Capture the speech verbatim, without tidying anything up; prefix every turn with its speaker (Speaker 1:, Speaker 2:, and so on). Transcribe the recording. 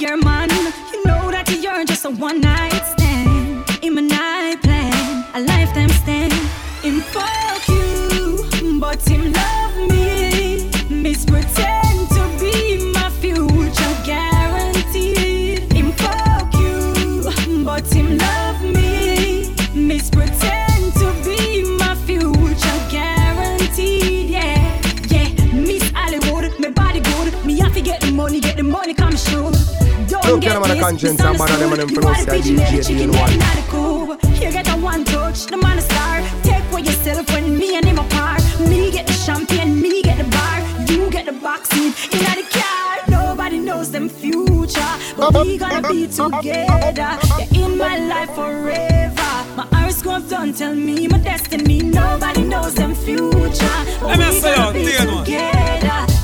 Speaker 1: your man. You know that you're just a one night stand. In my night plan, a lifetime stand. Him fuck you, but him love me. Miss pretend to be my future guaranteed. Him fuck you, but him love me. Miss pretend to be my future guaranteed. Yeah, yeah. Miss Hollywood, my body good. Me have to get the money, get the money come sure. Don't get this,
Speaker 2: conscience and bother them and them for us, D J in one.
Speaker 1: You get a one touch, the man a star. Take for yourself when me and him apart. Me get the champagne, me get the bar. You get the boxing in the car. Nobody knows them future, but we gonna be together. You're in my life forever. My horoscope don't tell me my destiny. Nobody knows them future, but we gonna be together.